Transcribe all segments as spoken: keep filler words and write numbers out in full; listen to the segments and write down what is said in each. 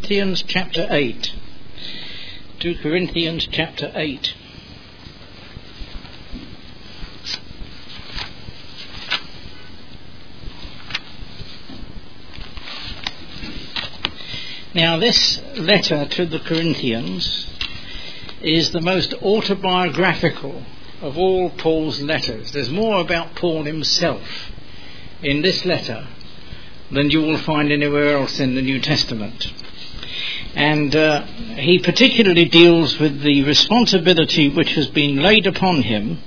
Corinthians chapter eight. Second Corinthians chapter eight. Now this letter to the Corinthians is the most autobiographical of all Paul's letters. There's more about Paul himself in this letter than you will find anywhere else in the New Testament. And uh, he particularly deals with the responsibility which has been laid upon him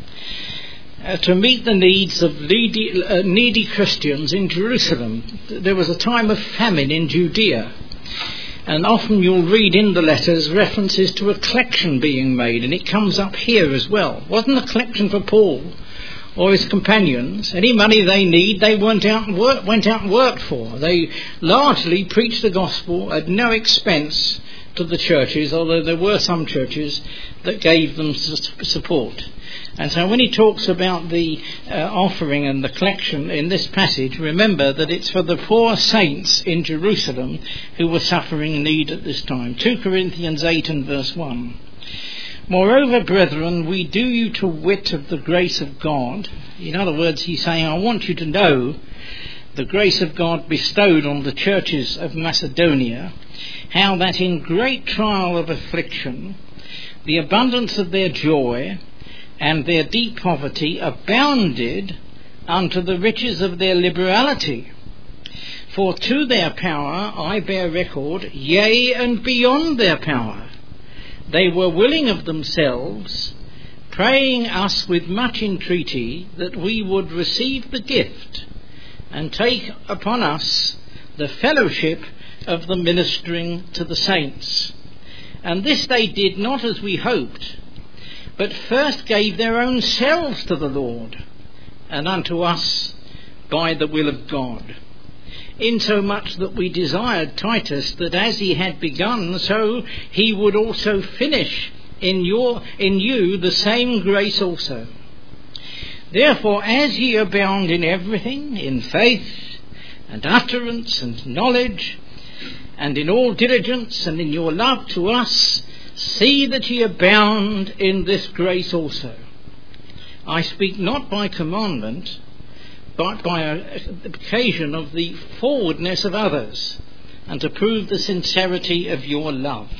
uh, to meet the needs of needy, uh, needy Christians in Jerusalem. There was a time of famine in Judea, and often you'll read in the letters references to a collection being made, and it comes up here as well. It wasn't a collection for Paul or his companions. Any money they need, they went out and work, went out and worked for. They largely preached the gospel at no expense to the churches, although there were some churches that gave them support. And so when he talks about the uh, offering and the collection in this passage, remember that it's for the poor saints in Jerusalem who were suffering need at this time. Second Corinthians eight and verse one. Moreover, brethren, we do you to wit of the grace of God. In other words, he's saying, I want you to know the grace of God bestowed on the churches of Macedonia, how that in great trial of affliction, the abundance of their joy and their deep poverty abounded unto the riches of their liberality. For to their power I bear record, yea, and beyond their power. They were willing of themselves, praying us with much entreaty that we would receive the gift and take upon us the fellowship of the ministering to the saints. And this they did not as we hoped, but first gave their own selves to the Lord, and unto us by the will of God. Insomuch that we desired Titus that as he had begun, so he would also finish in your in you the same grace also. Therefore, as ye abound in everything, in faith and utterance and knowledge, and in all diligence, and in your love to us, see that ye abound in this grace also. I speak not by commandment, but by occasion of the forwardness of others, and to prove the sincerity of your love.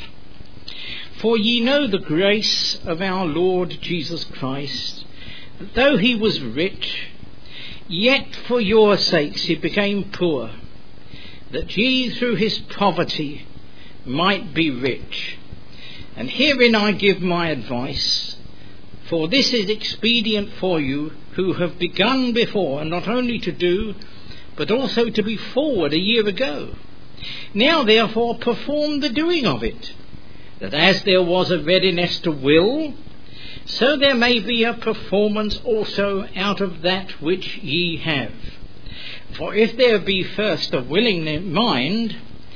For ye know the grace of our Lord Jesus Christ, that though he was rich, yet for your sakes he became poor, that ye through his poverty might be rich. And herein I give my advice, for this is expedient for you who have begun before, and not only to do, but also to be forward a year ago. Now therefore perform the doing of it, that as there was a readiness to will, so there may be a performance also out of that which ye have. For if there be first a willing mind,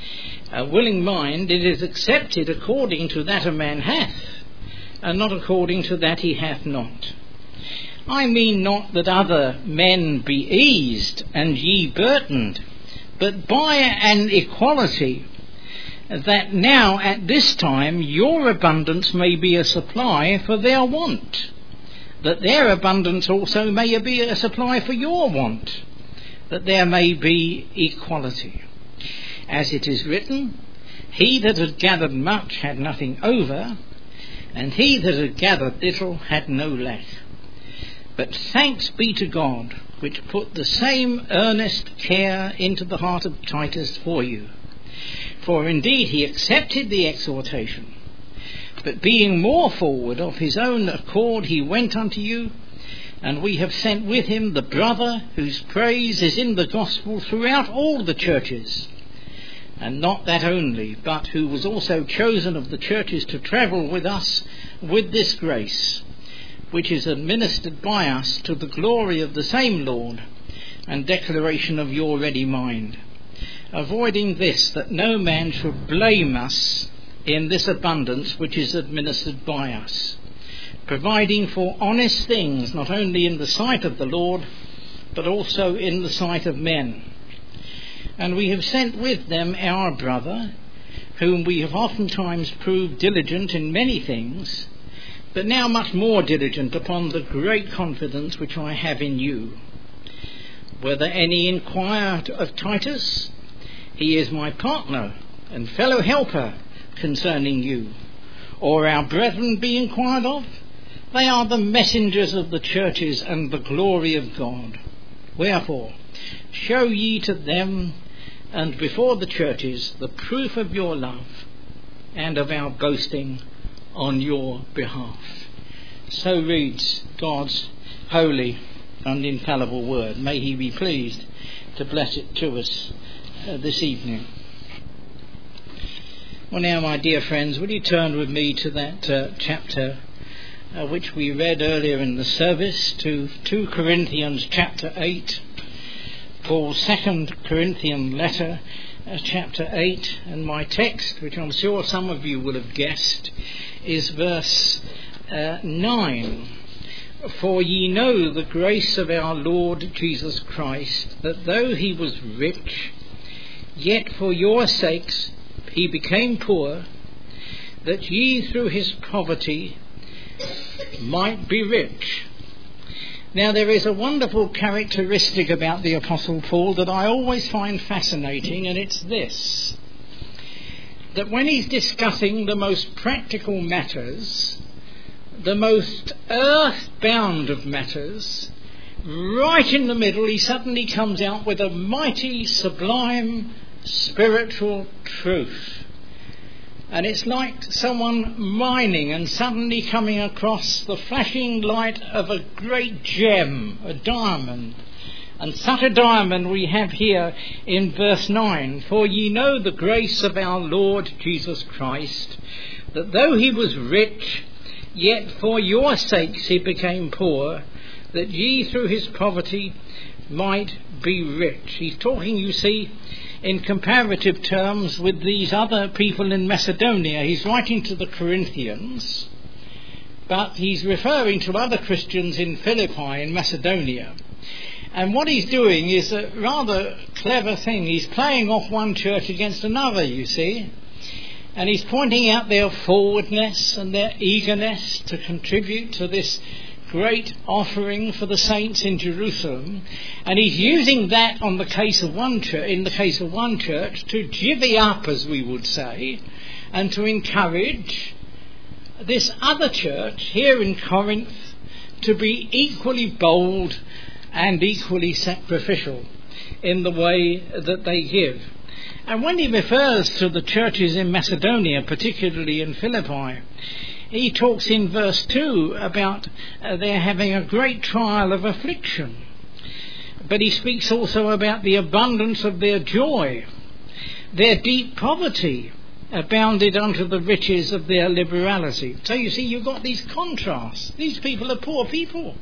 a willing mind, it is accepted according to that a man hath, and not according to that he hath not. I mean not that other men be eased and ye burdened, but by an equality, that now at this time your abundance may be a supply for their want, that their abundance also may be a supply for your want, that there may be equality. As it is written, he that had gathered much had nothing over, and he that had gathered little had no lack. But thanks be to God, which put the same earnest care into the heart of Titus for you. For indeed he accepted the exhortation, but being more forward of his own accord he went unto you, and we have sent with him the brother whose praise is in the gospel throughout all the churches. And not that only, but who was also chosen of the churches to travel with us with this grace, which is administered by us to the glory of the same Lord, and declaration of your ready mind, avoiding this, that no man should blame us in this abundance which is administered by us, providing for honest things, not only in the sight of the Lord, but also in the sight of men. And we have sent with them our brother, whom we have oftentimes proved diligent in many things, but now much more diligent upon the great confidence which I have in you. Whether any inquire of Titus, he is my partner and fellow helper concerning you. Or our brethren be inquired of, they are the messengers of the churches and the glory of God. Wherefore, show ye to them and before the churches the proof of your love and of our boasting on your behalf. So reads God's holy and infallible word. May he be pleased to bless it to us uh, this evening. Well, now, my dear friends, will you turn with me to that uh, chapter uh, which we read earlier in the service, to two Corinthians chapter eight, Paul's second Corinthian letter, uh, chapter eight, and my text, which I'm sure some of you will have guessed, is verse uh, nine. For ye know the grace of our Lord Jesus Christ, that though he was rich, yet for your sakes he became poor, that ye through his poverty might be rich. Now, there is a wonderful characteristic about the Apostle Paul that I always find fascinating, and it's this: that when he's discussing the most practical matters, the most earthbound of matters, right in the middle he suddenly comes out with a mighty, sublime, spiritual truth. And it's like someone mining and suddenly coming across the flashing light of a great gem, a diamond. And such a diamond we have here in verse nine. For ye know the grace of our Lord Jesus Christ, that though he was rich, yet for your sakes he became poor, that ye through his poverty might be rich. He's talking, you see, in comparative terms with these other people in Macedonia. He's writing to the Corinthians, but he's referring to other Christians in Philippi in Macedonia. And what he's doing is a rather clever thing. He's playing off one church against another, you see. And he's pointing out their forwardness and their eagerness to contribute to this great offering for the saints in Jerusalem, and he's using that on the case of one church, in the case of one church, to divvy up, as we would say, and to encourage this other church here in Corinth to be equally bold and equally sacrificial in the way that they give. And when he refers to the churches in Macedonia, particularly in Philippi, he talks in verse two about uh, their having a great trial of affliction. But he speaks also about the abundance of their joy. Their deep poverty abounded unto the riches of their liberality. So you see, you've got these contrasts. These people are poor people.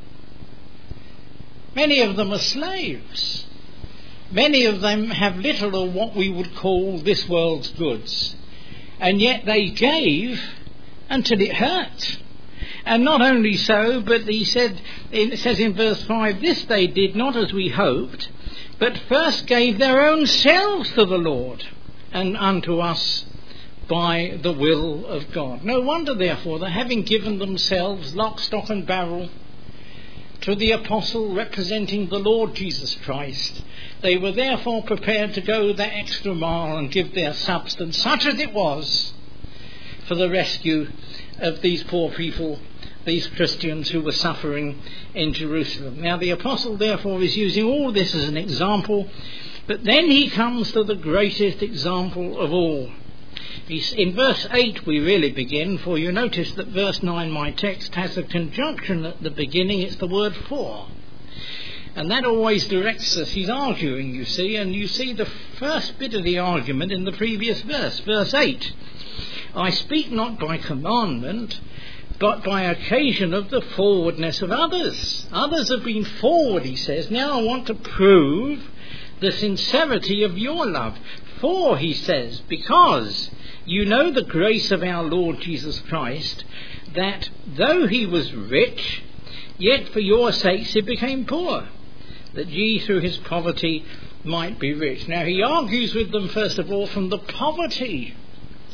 Many of them are slaves. Many of them have little of what we would call this world's goods. And yet they gave until it hurt. And not only so, but he said, it says in verse five, this they did not as we hoped, but first gave their own selves to the Lord and unto us by the will of God. No wonder, therefore, that having given themselves lock, stock and barrel to the apostle representing the Lord Jesus Christ, they were therefore prepared to go that extra mile and give their substance, such as it was, for the rescue of these poor people, these Christians who were suffering in Jerusalem. Now, the apostle therefore is using all this as an example, but then he comes to the greatest example of all. He's, in verse eight we really begin, for you notice that verse nine, my text, has a conjunction at the beginning. It's the word for. And that always directs us. He's arguing, you see, and you see the first bit of the argument in the previous verse, verse eight. I speak not by commandment, but by occasion of the forwardness of others. Others have been forward, he says. Now I want to prove the sincerity of your love. For, he says, because you know the grace of our Lord Jesus Christ, that though he was rich, yet for your sakes he became poor, that ye through his poverty might be rich. Now he argues with them, first of all, from the poverty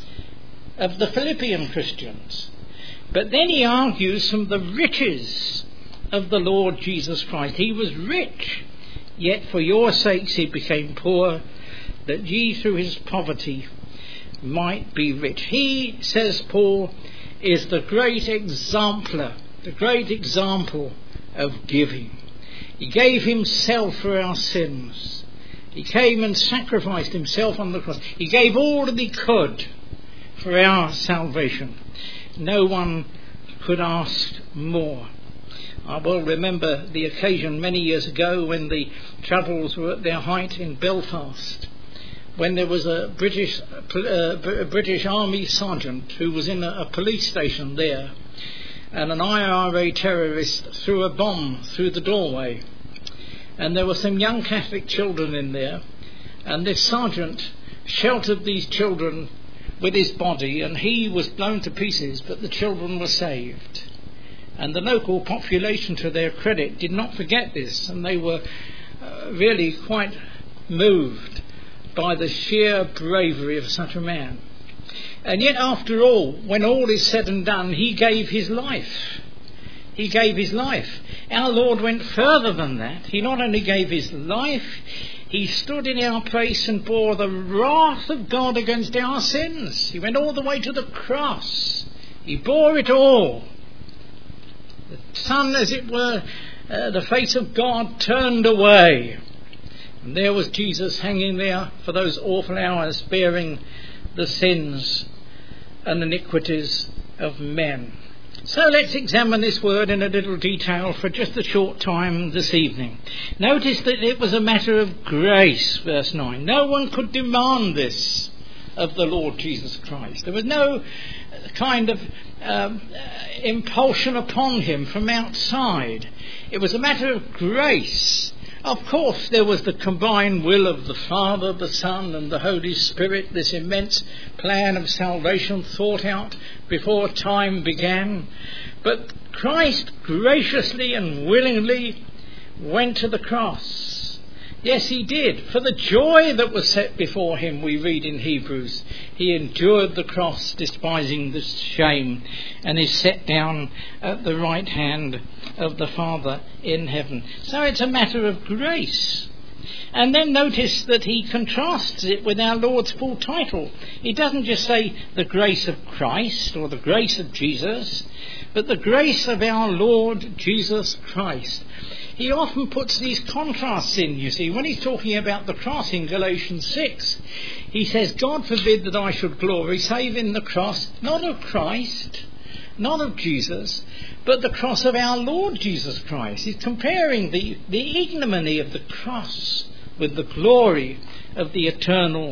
of the Philippian Christians. But then he argues from the riches of the Lord Jesus Christ. He was rich, yet for your sakes he became poor, that ye through his poverty might be rich. He, says Paul, is the great exemplar, the great example of giving. He gave himself for our sins. He came and sacrificed himself on the cross. He gave all that he could for our salvation. No one could ask more. I will remember the occasion many years ago when the Troubles were at their height in Belfast, when there was a British uh, British Army sergeant who was in a, a police station there, and an I R A terrorist threw a bomb through the doorway, and there were some young Catholic children in there, and this sergeant sheltered these children with his body, and he was blown to pieces, but the children were saved. And the local population, to their credit, did not forget this, and they were uh, really quite moved by the sheer bravery of such a man. And yet, after all, when all is said and done, he gave his life. He gave his life. Our Lord went further than that. He not only gave his life, he stood in our place and bore the wrath of God against our sins. He went all the way to the cross. He bore it all. The sun, as it were, uh, the face of God turned away. And there was Jesus hanging there for those awful hours, bearing the sins and iniquities of men. So let's examine this word in a little detail for just a short time this evening. Notice that it was a matter of grace, verse nine. No one could demand this of the Lord Jesus Christ. There was no kind of um, impulsion upon him from outside. It was a matter of grace. Of course, there was the combined will of the Father, the Son and the Holy Spirit, this immense plan of salvation thought out before time began. But Christ graciously and willingly went to the cross. Yes, he did. For the joy that was set before him, we read in Hebrews, he endured the cross, despising the shame, and is set down at the right hand of the Father in heaven. So it's a matter of grace. And then notice that he contrasts it with our Lord's full title. He doesn't just say the grace of Christ or the grace of Jesus, but the grace of our Lord Jesus Christ. He often puts these contrasts in, you see. When he's talking about the cross in Galatians six, he says, God forbid that I should glory save in the cross, not of Christ, not of Jesus, but the cross of our Lord Jesus Christ. He's comparing the, the ignominy of the cross with the glory of the eternal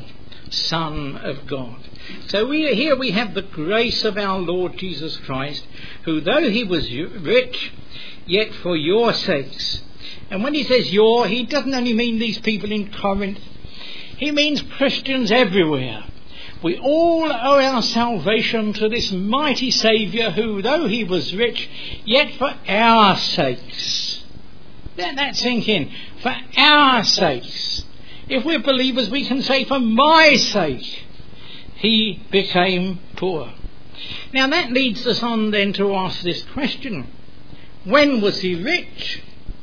Son of God. So we, here we have the grace of our Lord Jesus Christ, who though he was rich, yet for your sakes. And when he says your, he doesn't only mean these people in Corinth. He means Christians everywhere. We all owe our salvation to this mighty Saviour who, though he was rich, yet for our sakes. Let that sink in. For our sakes. If we're believers, we can say, for my sake, he became poor. Now that leads us on then to ask this question. When was he rich?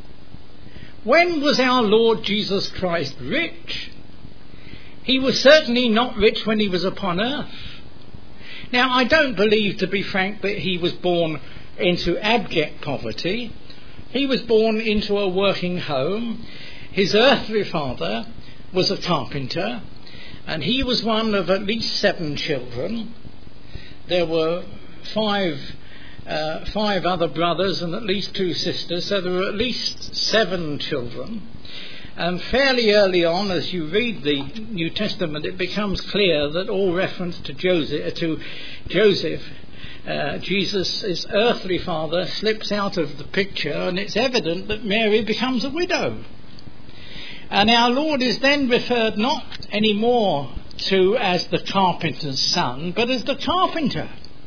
When was our Lord Jesus Christ rich? He was certainly not rich when he was upon earth. Now, I don't believe, to be frank, that he was born into abject poverty. He was born into a working home. His earthly father was a carpenter, and he was one of at least seven children. There were five uh, five other brothers and at least two sisters, so there were at least seven children. And fairly early on, as you read the New Testament, it becomes clear that all reference to Joseph, to Joseph, uh, Jesus' earthly father, slips out of the picture, and it's evident that Mary becomes a widow. And our Lord is then referred not anymore to as the carpenter's son, but as the carpenter.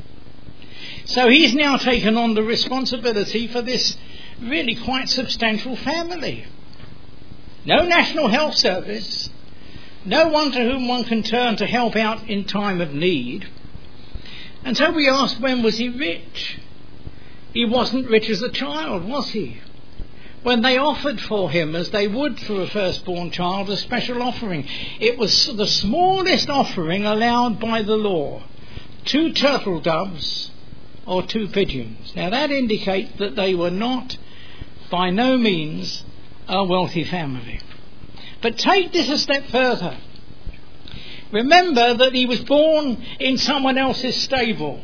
So he's now taken on the responsibility for this really quite substantial family. No National Health Service, no one to whom one can turn to help out in time of need. And so we ask, when was he rich? He wasn't rich as a child, was he? When they offered for him, as they would for a firstborn child, a special offering, it was the smallest offering allowed by the law. Two turtle doves or two pigeons. Now that indicates that they were not, by no means, a wealthy family. But take this a step further. Remember that he was born in someone else's stable.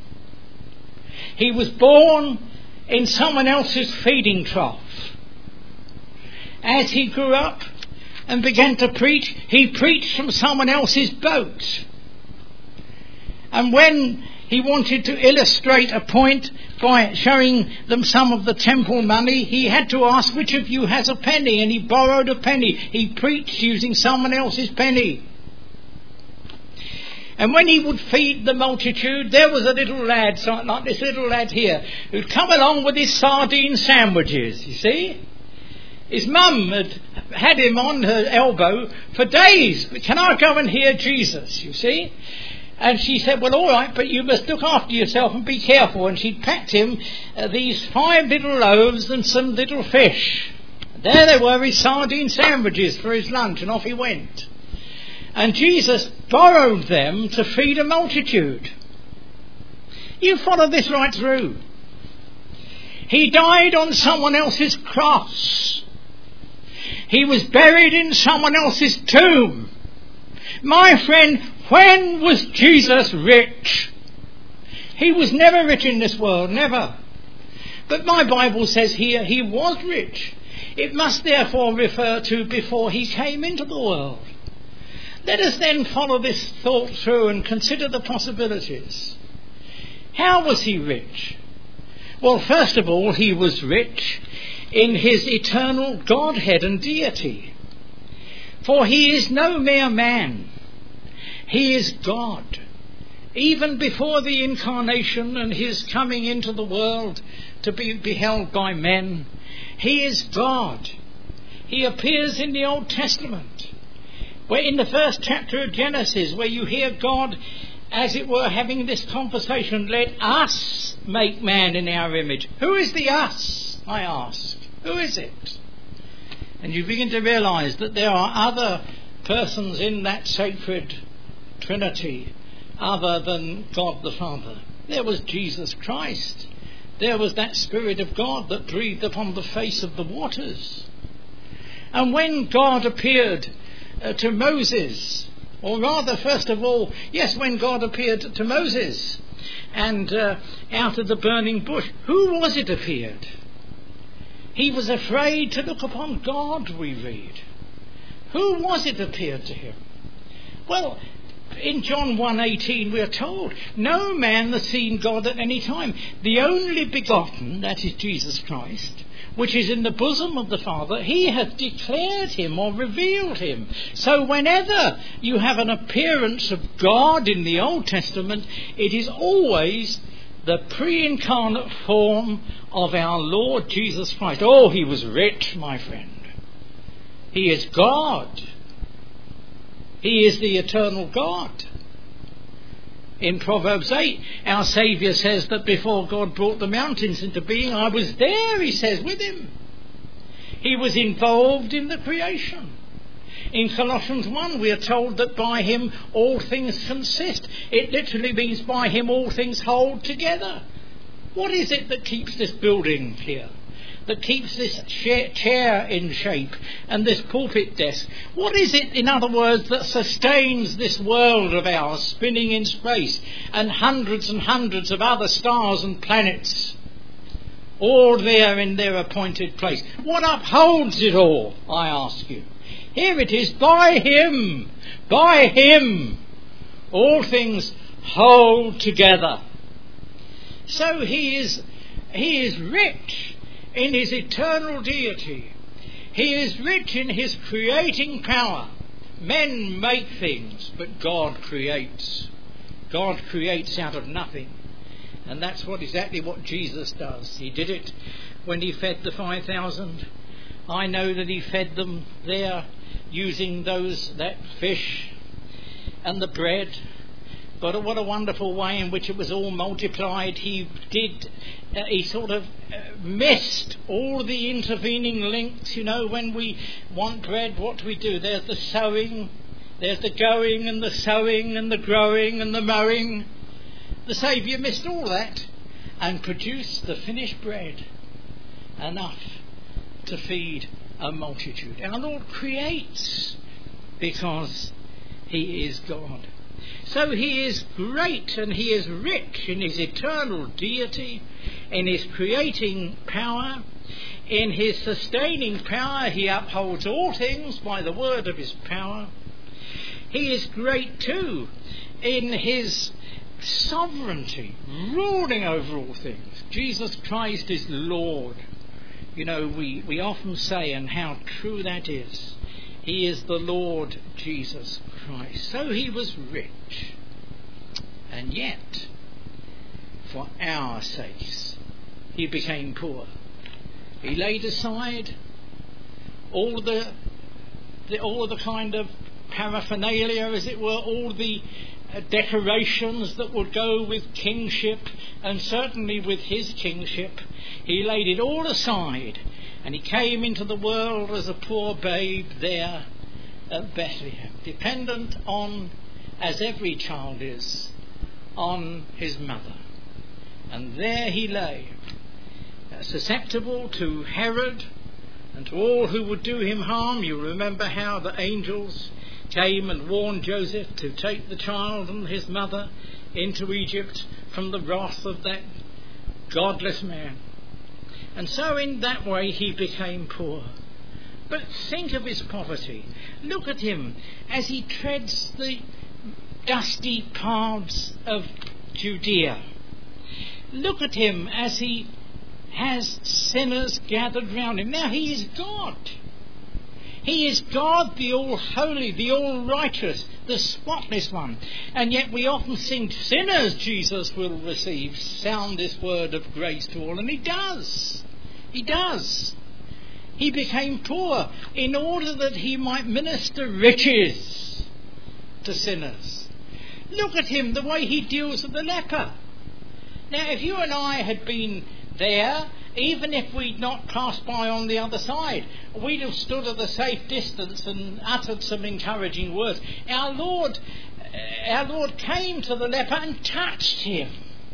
He was born in someone else's feeding trough. As he grew up and began to preach, he preached from someone else's boat. And when he wanted to illustrate a point by showing them some of the temple money, he had to ask, which of you has a penny? And he borrowed a penny. He preached using someone else's penny. And when he would feed the multitude, there was a little lad, like this little lad here, who'd come along with his sardine sandwiches, you see. His mum had had him on her elbow for days. Can I go and hear Jesus, you see? And she said, well, all right, but you must look after yourself and be careful. And she'd packed him uh, these five little loaves and some little fish. There they were, his sardine sandwiches for his lunch, and off he went. And Jesus borrowed them to feed a multitude. You follow this right through. He died on someone else's cross. He was buried in someone else's tomb. My friend, when was Jesus rich? He was never rich in this world, never. But my Bible says here he was rich. It must therefore refer to before he came into the world. Let us then follow this thought through and consider the possibilities. How was he rich? Well, first of all, he was rich in his eternal Godhead and deity. For he is no mere man. He is God. Even before the incarnation and his coming into the world to be beheld by men, he is God. He appears in the Old Testament, where in the first chapter of Genesis, where you hear God, as it were, having this conversation, let us make man in our image. Who is the us, I ask? Who is it? And you begin to realise that there are other persons in that sacred Trinity other than God the Father. There was Jesus Christ. There was that Spirit of God that breathed upon the face of the waters. And when God appeared uh, to Moses, or rather, first of all, yes, when God appeared to Moses and uh, out of the burning bush, who was it appeared? He was afraid to look upon God, we read. Who was it appeared to him? Well, in John one eighteen we are told, no man has seen God at any time. The only begotten, that is Jesus Christ, which is in the bosom of the Father, he hath declared him or revealed him. So whenever you have an appearance of God in the Old Testament, it is always the pre-incarnate form of our Lord Jesus Christ. Oh, he was rich, my friend. He is God. He is the eternal God. In Proverbs eight, our Saviour says that before God brought the mountains into being, I was there, he says, with him. He was involved in the creation. In Colossians one, we are told that by him all things consist. It literally means by him all things hold together. What is it that keeps this building here? That keeps this chair in shape and this pulpit desk? What is it, in other words, that sustains this world of ours spinning in space and hundreds and hundreds of other stars and planets all there in their appointed place? What upholds it all, I ask you? Here it is, by him, by him, all things hold together. So he is, he is rich in his eternal deity. He is rich in his creating power. Men make things, but God creates. God creates out of nothing. And that's what exactly what Jesus does. He did it when he fed the five thousand. I know that he fed them there using those that fish and the bread but what a wonderful way in which it was all multiplied. He did, uh, he sort of uh, missed all the intervening links. You know, when we want bread, what do we do? There's the sowing, there's the going and the sowing and the growing and the mowing. The Saviour missed all that and produced the finished bread, enough to feed a multitude. Our Lord creates because he is God. So he is great and he is rich in his eternal deity, in his creating power, in his sustaining power. He upholds all things by the word of his power. He is great too in his sovereignty, ruling over all things. Jesus Christ is Lord. You know, we, we often say, and how true that is, he is the Lord Jesus Christ. So he was rich. And yet, for our sakes, he became poor. He laid aside all the, the all the kind of paraphernalia, as it were, all the uh, decorations that would go with kingship, and certainly with his kingship. He laid it all aside, and he came into the world as a poor babe there at Bethlehem, dependent on, as every child is, on his mother. And there he lay, uh, susceptible to Herod and to all who would do him harm. You remember how the angels came and warned Joseph to take the child and his mother into Egypt from the wrath of that godless man. And so in that way he became poor. But think of his poverty. Look at him as he treads the dusty paths of Judea. Look at him as he has sinners gathered round him. Now he is God. He is God, the all-holy, the all-righteous, the spotless one. And yet we often think sinners Jesus will receive. Sound this word of grace to all. And he does. He does. He became poor in order that he might minister riches to sinners. Look at him, the way he deals with the leper. Now, if you and I had been there, even if we'd not passed by on the other side, we'd have stood at a safe distance and uttered some encouraging words. Our Lord, our Lord came to the leper and touched him.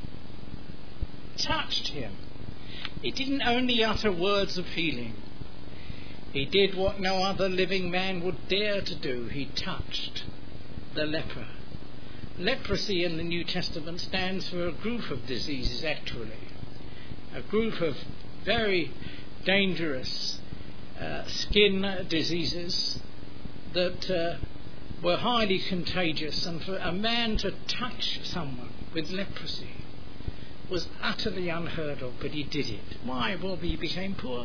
Touched him. He didn't only utter words of healing. He did what no other living man would dare to do. He touched the leper. Leprosy in the New Testament stands for a group of diseases, actually. A group of very dangerous uh, skin diseases that uh, were highly contagious, and for a man to touch someone with leprosy was utterly unheard of, but he did it. Why? Well, he became poor.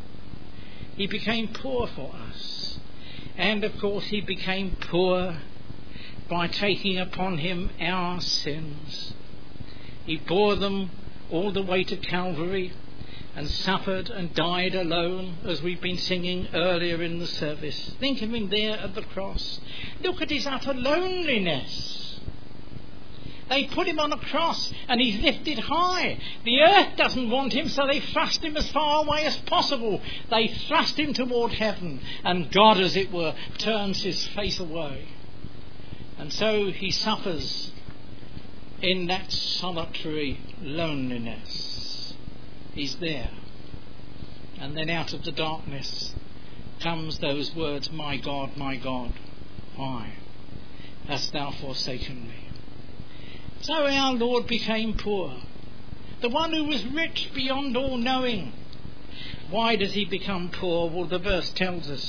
He became poor for us. And of course he became poor by taking upon him our sins. He bore them all the way to Calvary and suffered and died alone, as we've been singing earlier in the service. Think of him there at the cross. Look at his utter loneliness. They put him on a cross and he's lifted high. The earth doesn't want him, so they thrust him as far away as possible. They thrust him toward heaven, and God, as it were, turns his face away. And so he suffers in that solitary loneliness. He's there. And then out of the darkness comes those words, "My God, my God, why hast thou forsaken me?" So our Lord became poor. The one who was rich beyond all knowing. Why does he become poor? Well, the verse tells us.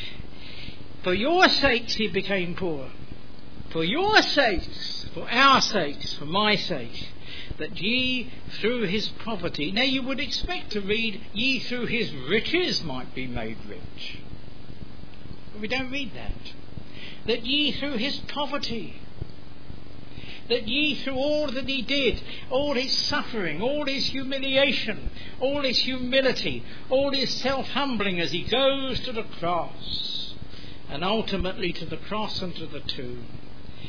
For your sakes he became poor. For your sakes, for our sakes, for my sake, that ye through his poverty. Now you would expect to read, ye through his riches might be made rich. But we don't read that. That ye through his poverty. That ye through all that he did, all his suffering, all his humiliation, all his humility, all his self-humbling as he goes to the cross, and ultimately to the cross and to the tomb,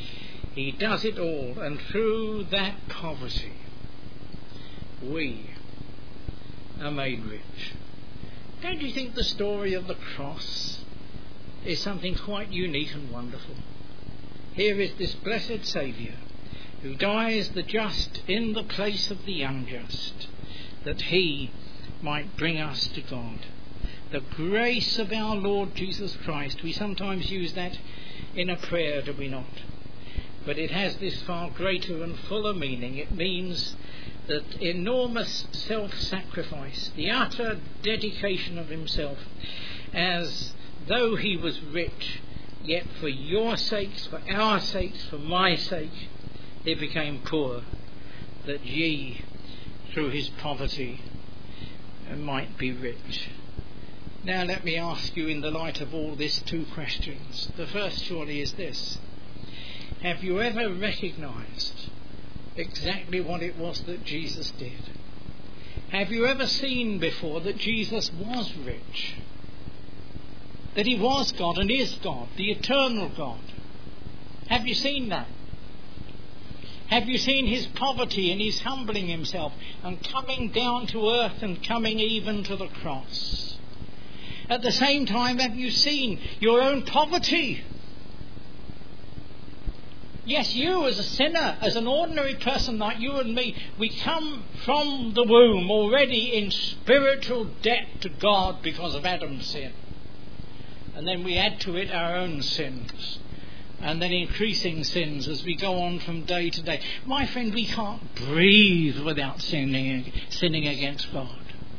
He does it all, and through that poverty we are made rich. Don't you think the story of the cross is something quite unique and wonderful? Here is this blessed Saviour who dies the just in the place of the unjust, that he might bring us to God. The grace of our Lord Jesus Christ. We sometimes use that in a prayer, do we not? But it has this far greater and fuller meaning. It means that enormous self-sacrifice, the utter dedication of himself, as though he was rich, yet for your sakes, for our sakes, for my sake, he became poor, that ye, through his poverty, might be rich. Now let me ask you, in the light of all this, two questions. The first surely is this: have you ever recognized exactly what it was that Jesus did? Have you ever seen before that Jesus was rich? That he was God and is God, the eternal God? Have you seen that? Have you seen his poverty and his humbling himself and coming down to earth and coming even to the cross? At the same time, have you seen your own poverty? Yes, you as a sinner, as an ordinary person like you and me, we come from the womb already in spiritual debt to God because of Adam's sin. And then we add to it our own sins. And then increasing sins as we go on from day to day. My friend, we can't breathe without sinning, sinning against God.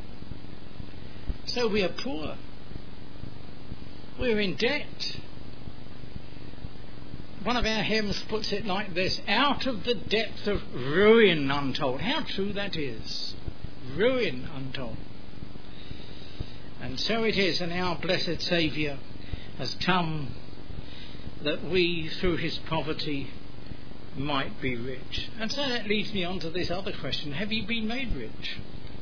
So we are poor. We're in debt. One of our hymns puts it like this: out of the depth of ruin untold. How true that is. Ruin untold. And so it is, and our blessed Saviour has come that we, through his poverty, might be rich. And so that leads me on to this other question: have you been made rich?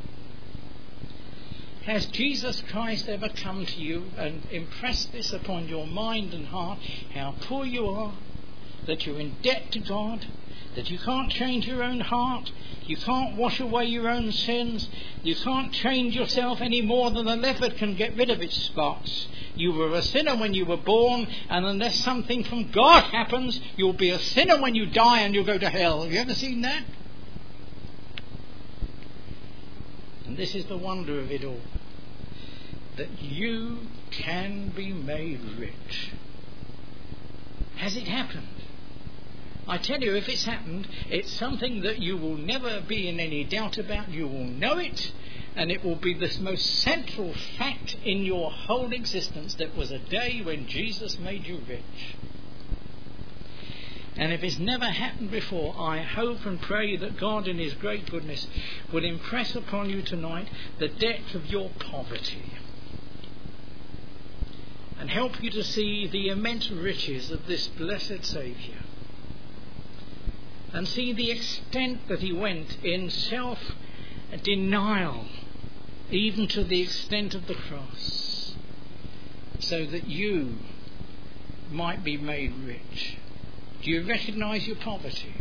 Has Jesus Christ ever come to you and impressed this upon your mind and heart, how poor you are, that you're in debt to God, that you can't change your own heart, you can't wash away your own sins, you can't change yourself any more than a leopard can get rid of its spots? You were a sinner when you were born, and unless something from God happens, you'll be a sinner when you die and you'll go to hell. Have you ever seen that? And this is the wonder of it all, that you can be made rich. Has it happened? I tell you, if it's happened, it's something that you will never be in any doubt about. You will know it, and it will be the most central fact in your whole existence. That was a day when Jesus made you rich. And if it's never happened before, I hope and pray that God in his great goodness will impress upon you tonight the depth of your poverty and help you to see the immense riches of this blessed Saviour, and see the extent that he went in self-denial, even to the extent of the cross, so that you might be made rich. Do you recognise your poverty?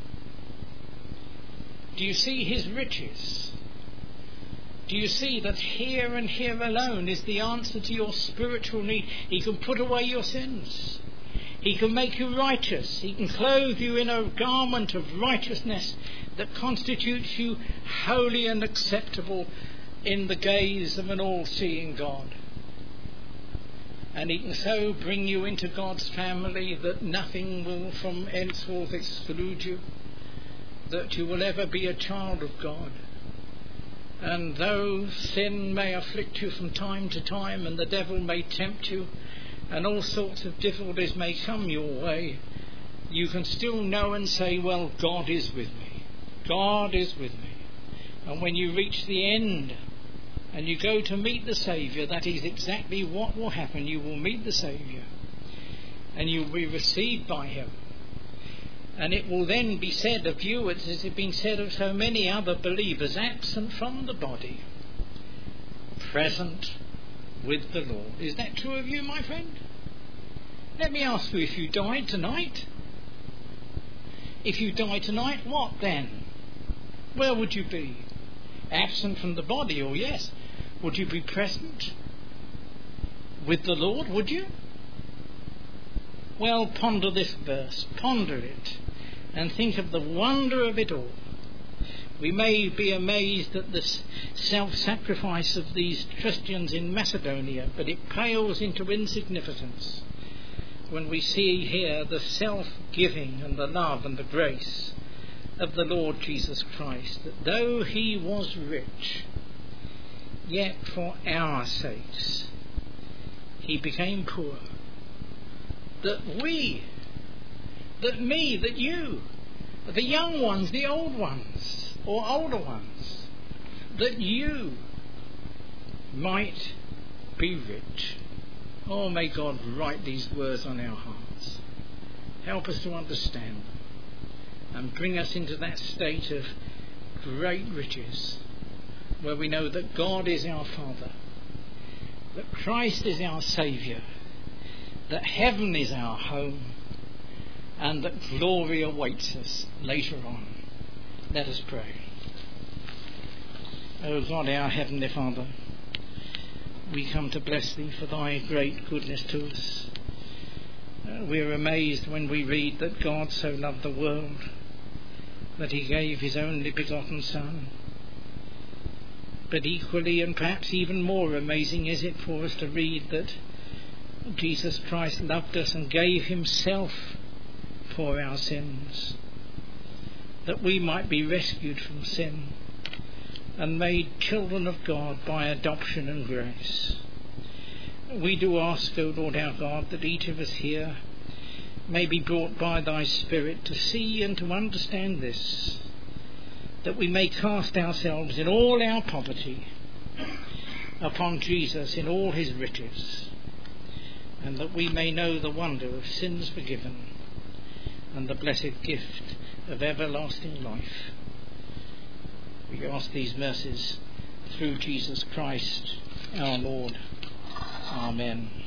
Do you see his riches? Do you see that here and here alone is the answer to your spiritual need? He can put away your sins. He can make you righteous. He can clothe you in a garment of righteousness that constitutes you holy and acceptable in the gaze of an all-seeing God. And he can so bring you into God's family that nothing will from henceforth exclude you, that you will ever be a child of God. And though sin may afflict you from time to time, and the devil may tempt you, and all sorts of difficulties may come your way, you can still know and say, well, God is with me. God is with me. And when you reach the end and you go to meet the Saviour, that is exactly what will happen. You will meet the Saviour and you will be received by him. And it will then be said of you, as has been said of so many other believers, absent from the body, present with the Lord. Is that true of you, my friend? Let me ask you, if you died tonight, If you die tonight, what then? Where would you be? Absent from the body, or yes, would you be present with the Lord, would you? Well, ponder this verse, ponder it, and think of the wonder of it all. We may be amazed at the self-sacrifice of these Christians in Macedonia, but it pales into insignificance when we see here the self-giving and the love and the grace of the Lord Jesus Christ, that though he was rich, yet for our sakes he became poor, that we, that me, that you, the young ones, the old ones, or older ones, that you might be rich. Oh, may God write these words on our hearts. Help us to understand them and bring us into that state of great riches where we know that God is our Father, that Christ is our Saviour, that heaven is our home, and that glory awaits us later on. Let us pray. O God, our Heavenly Father, we come to bless Thee for Thy great goodness to us. Uh, we are amazed when we read that God so loved the world that He gave His only begotten Son. But equally, and perhaps even more amazing, is it for us to read that Jesus Christ loved us and gave Himself for our sins, that we might be rescued from sin and made children of God by adoption and grace. We do ask, O Lord our God, that each of us here may be brought by Thy Spirit to see and to understand this, that we may cast ourselves in all our poverty upon Jesus in all His riches, and that we may know the wonder of sins forgiven and the blessed gift of everlasting life. We ask these mercies through Jesus Christ our Lord. Amen.